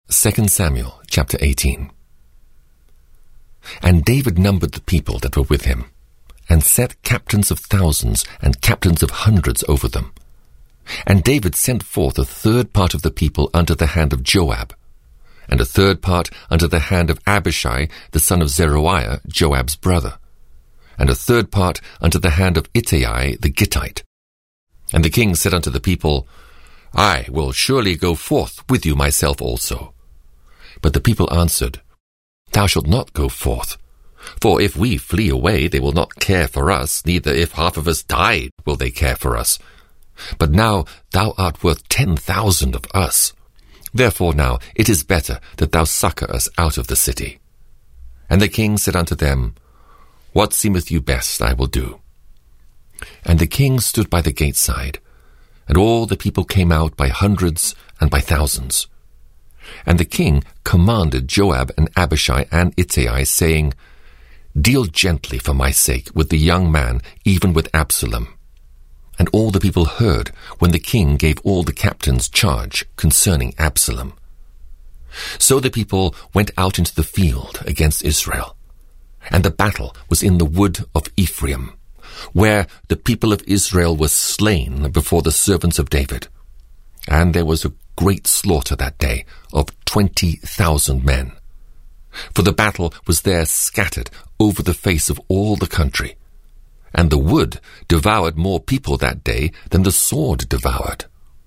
2 Samuel chapter 18. And David numbered the people that were with him, and set captains of thousands and captains of hundreds over them. And David sent forth a third part of the people unto the hand of Joab, and a third part unto the hand of Abishai the son of Zeruiah, Joab's brother, and a third part unto the hand of Ittai the Gittite. And the king said unto the people, I will surely go forth with you myself also. But the people answered, Thou shalt not go forth. For if we flee away, they will not care for us, neither if half of us die will they care for us. But now thou art worth 10,000 of us. Therefore now it is better that thou succour us out of the city. And the king said unto them, What seemeth you best, I will do. And the king stood by the gate side, and all the people came out by hundreds and by thousands. And the king commanded Joab and Abishai and Ittai, saying, Deal gently for my sake with the young man, even with Absalom. And all the people heard when the king gave all the captains charge concerning Absalom. So the people went out into the field against Israel. And the battle was in the wood of Ephraim, where the people of Israel were slain before the servants of David. And there was a great slaughter that day of 20,000 men. For the battle was there scattered over the face of all the country. And the wood devoured more people that day than the sword devoured.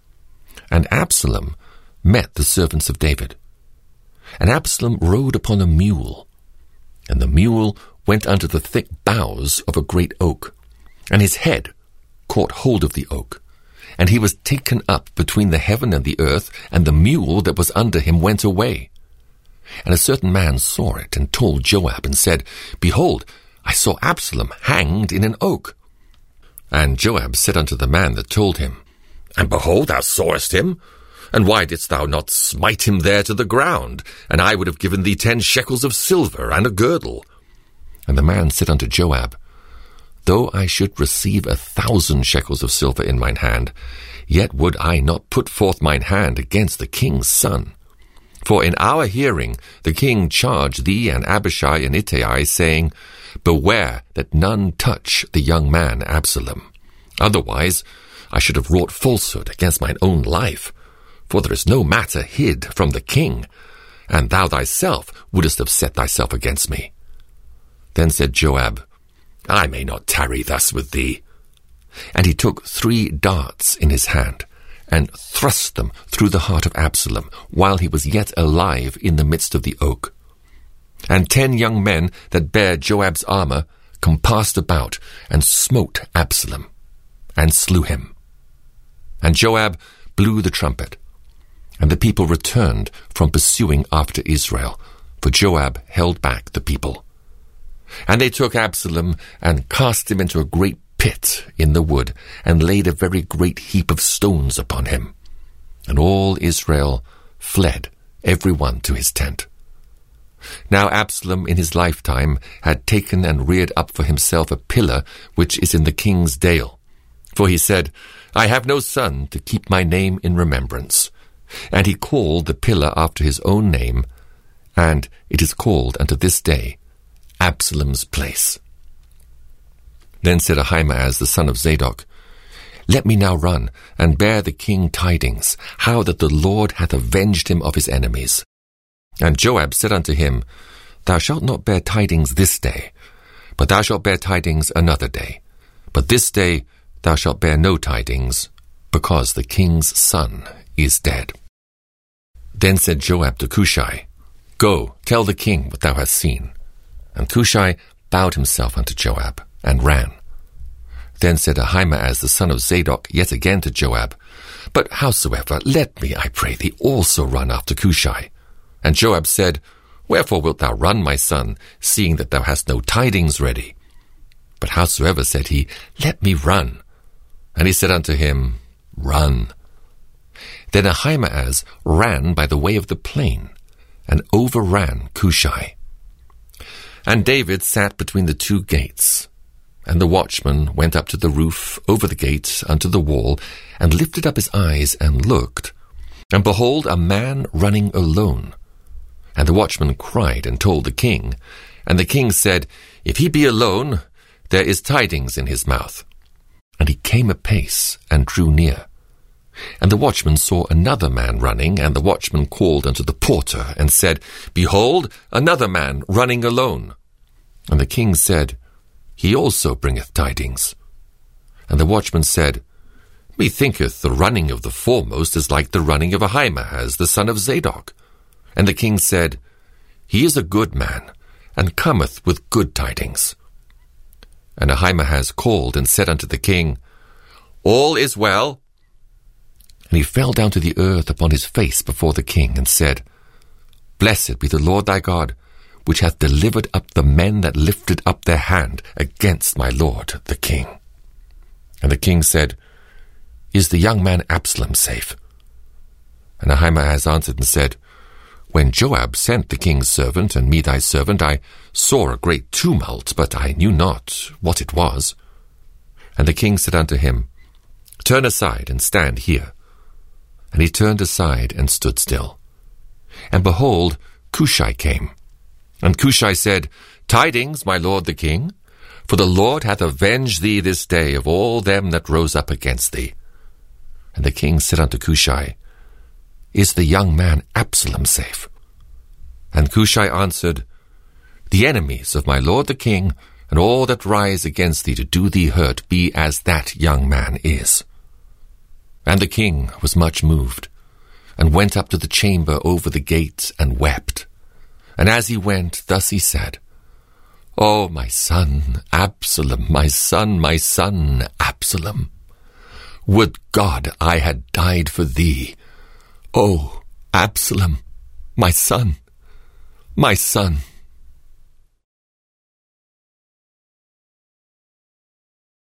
And Absalom met the servants of David. And Absalom rode upon a mule. And the mule went under the thick boughs of a great oak. And his head caught hold of the oak. And he was taken up between the heaven and the earth, and the mule that was under him went away. And a certain man saw it, and told Joab, and said, Behold, I saw Absalom hanged in an oak. And Joab said unto the man that told him, And behold, thou sawest him? And why didst thou not smite him there to the ground? And I would have given thee 10 shekels of silver and a girdle. And the man said unto Joab, Though I should receive 1,000 shekels of silver in mine hand, yet would I not put forth mine hand against the king's son. For in our hearing the king charged thee and Abishai and Ittai, saying, Beware that none touch the young man Absalom. Otherwise I should have wrought falsehood against mine own life. For there is no matter hid from the king, and thou thyself wouldest have set thyself against me. Then said Joab, I may not tarry thus with thee. And he took 3 darts in his hand, and thrust them through the heart of Absalom, while he was yet alive in the midst of the oak. And 10 young men that bare Joab's armour compassed about, and smote Absalom, and slew him. And Joab blew the trumpet, and the people returned from pursuing after Israel, for Joab held back the people. And they took Absalom, and cast him into a great pit in the wood, and laid a very great heap of stones upon him. And all Israel fled, every one to his tent. Now Absalom in his lifetime had taken and reared up for himself a pillar which is in the king's dale. For he said, I have no son to keep my name in remembrance. And he called the pillar after his own name, and it is called unto this day Absalom's place. Then said Ahimaaz the son of Zadok, Let me now run, and bear the king tidings, how that the Lord hath avenged him of his enemies. And Joab said unto him, Thou shalt not bear tidings this day, but thou shalt bear tidings another day. But this day thou shalt bear no tidings, because the king's son is dead. Then said Joab to Cushai, Go, tell the king what thou hast seen. And Cushai bowed himself unto Joab, and ran. Then said Ahimaaz the son of Zadok yet again to Joab, But howsoever, let me, I pray thee, also run after Cushai. And Joab said, Wherefore wilt thou run, my son, seeing that thou hast no tidings ready? But howsoever, said he, Let me run. And he said unto him, Run. Then Ahimaaz ran by the way of the plain, and overran Cushai. And David sat between the 2 gates. And the watchman went up to the roof over the gate unto the wall, and lifted up his eyes, and looked. And behold, a man running alone. And the watchman cried and told the king. And the king said, If he be alone, there is tidings in his mouth. And he came apace and drew near. And the watchman saw another man running, and the watchman called unto the porter, and said, Behold, another man running alone. And the king said, He also bringeth tidings. And the watchman said, Methinketh the running of the foremost is like the running of Ahimaaz, the son of Zadok. And the king said, He is a good man, and cometh with good tidings. And Ahimaaz called and said unto the king, All is well. And he fell down to the earth upon his face before the king, and said, Blessed be the Lord thy God, which hath delivered up the men that lifted up their hand against my lord the king. And the king said, Is the young man Absalom safe? And Ahimaaz answered and said, When Joab sent the king's servant and me thy servant, I saw a great tumult, but I knew not what it was. And the king said unto him, Turn aside and stand here. And he turned aside and stood still. And behold, Cushai came. And Cushai said, Tidings, my lord the king, for the Lord hath avenged thee this day of all them that rose up against thee. And the king said unto Cushai, Is the young man Absalom safe? And Cushai answered, The enemies of my lord the king, and all that rise against thee to do thee hurt, be as that young man is. And the king was much moved, and went up to the chamber over the gate, and wept. And as he went, thus he said, O my son Absalom, my son Absalom, would God I had died for thee. O Absalom, my son,